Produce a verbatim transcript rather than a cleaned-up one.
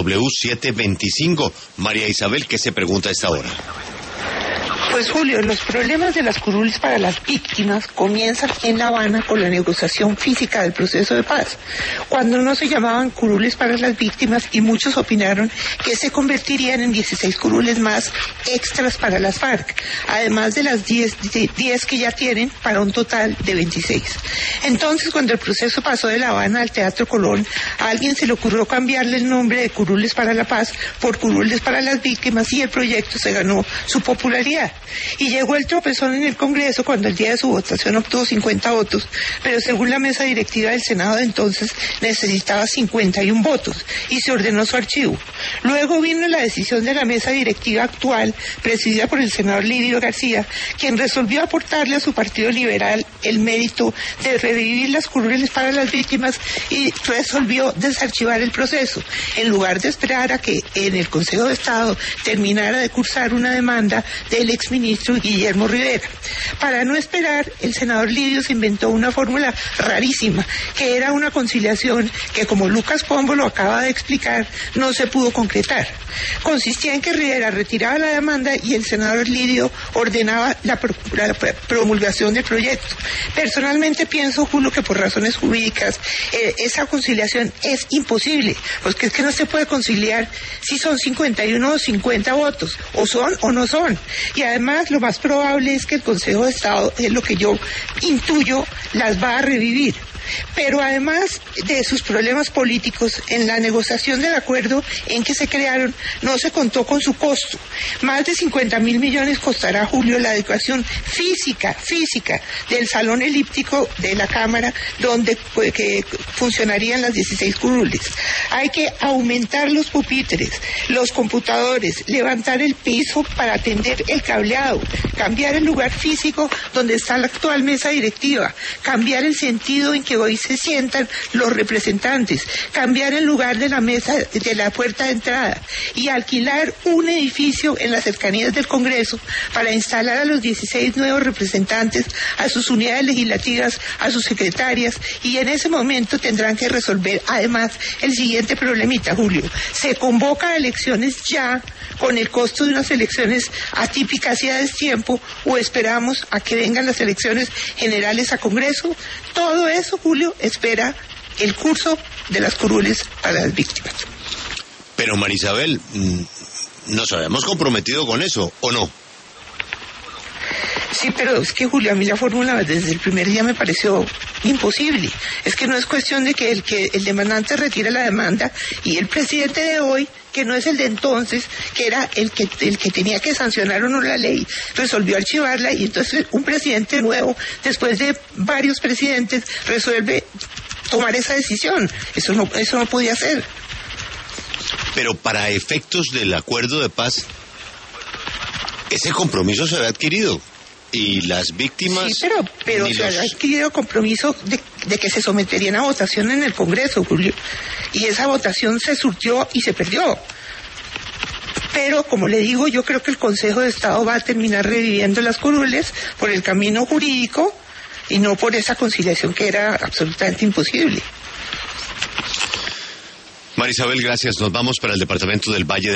W setecientos veinticinco. María Isabel, ¿qué se pregunta a esta hora? Pues Julio, los problemas de las curules para las víctimas comienzan en La Habana con la negociación física del proceso de paz, cuando no se llamaban curules para las víctimas y muchos opinaron que se convertirían en dieciséis curules más extras para las FARC, además de las diez que ya tienen, para un total de veintiséis. Entonces, cuando el proceso pasó de La Habana al Teatro Colón, a alguien se le ocurrió cambiarle el nombre de curules para la paz por curules para las víctimas y el proyecto se ganó su popularidad. Y llegó el tropezón en el Congreso cuando el día de su votación obtuvo cincuenta votos, pero según la mesa directiva del Senado de entonces necesitaba cincuenta y uno votos y se ordenó su archivo. Luego vino la decisión de la mesa directiva actual, presidida por el senador Lidio García, quien resolvió aportarle a su partido liberal el mérito de revivir las curules para las víctimas y resolvió desarchivar el proceso, en lugar de esperar a que en el Consejo de Estado terminara de cursar una demanda del exministro Guillermo Rivera. Para no esperar, el senador Lidio se inventó una fórmula rarísima, que era una conciliación que, como Lucas Pombo lo acaba de explicar, no se pudo concretar. Consistía en que Rivera retiraba la demanda y el senador Lidio ordenaba la, pro, la promulgación del proyecto. Personalmente pienso, Julio, que por razones jurídicas eh, esa conciliación es imposible, porque es que no se puede conciliar si son cincuenta y uno o cincuenta votos, o son o no son. Y además lo más probable es que el Consejo de Estado, es lo que yo intuyo, las va a revivir. Pero además de sus problemas políticos, en la negociación del acuerdo en que se crearon, no se contó con su costo. Más de cincuenta mil millones costará, Julio, la adecuación física, física del salón elíptico de la Cámara, donde pues, que funcionarían las dieciséis curules. Hay que aumentar los pupitres, los computadores, levantar el piso para atender el cableado, cambiar el lugar físico donde está la actual mesa directiva, cambiar el sentido en que hoy se sientan los representantes, cambiar el lugar de la mesa, de la puerta de entrada y alquilar un edificio en las cercanías del Congreso para instalar a los dieciséis nuevos representantes, a sus unidades legislativas, a sus secretarias, y en ese momento tendrán que resolver además el siguiente problemita, Julio. Se convoca a elecciones ya con el costo de unas elecciones atípicas y a destiempo, o esperamos a que vengan las elecciones generales a Congreso. Todo eso, Julio, espera el curso de las curules para las víctimas. Pero María Isabel, ¿nos habíamos comprometido con eso o no? Sí, pero es que, Julio, a mí la fórmula desde el primer día me pareció imposible. Es que no es cuestión de que el que el demandante retire la demanda y el presidente de hoy, que no es el de entonces, que era el que el que tenía que sancionar o no la ley, resolvió archivarla, y entonces un presidente nuevo, después de varios presidentes, resuelve tomar esa decisión. Eso no, eso no podía ser. Pero para efectos del acuerdo de paz, ese compromiso se había adquirido. Y las víctimas... Sí, pero, pero se los... ha adquirido compromiso de, de que se someterían a votación en el Congreso, Julio. Y esa votación se surtió y se perdió. Pero, como le digo, yo creo que el Consejo de Estado va a terminar reviviendo las curules por el camino jurídico y no por esa conciliación que era absolutamente imposible. María Isabel, gracias. Nos vamos para el departamento del Valle de